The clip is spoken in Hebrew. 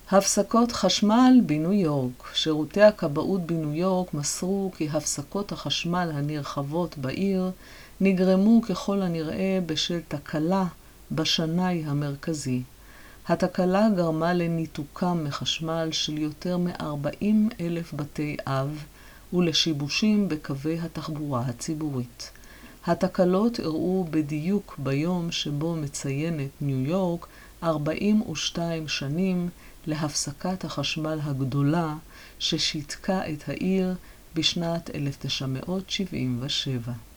הפסקות חשמל בניו יורק. שירותי הכבאות בניו יורק מסרו כי הפסקות החשמל הנרחבות בעיר נגרמו ככל הנראה בשל תקלה בשנאי המרכזי. התקלה גרמה לניתוקם מחשמל של יותר מ-40,000 בתי אב ולשיבושים בקווי התחבורה הציבורית. התקלות אירעו בדיוק ביום שבו מציינת ניו יורק 42 שנים להפסקת החשמל הגדולה ששיתקה את העיר בשנת 1977.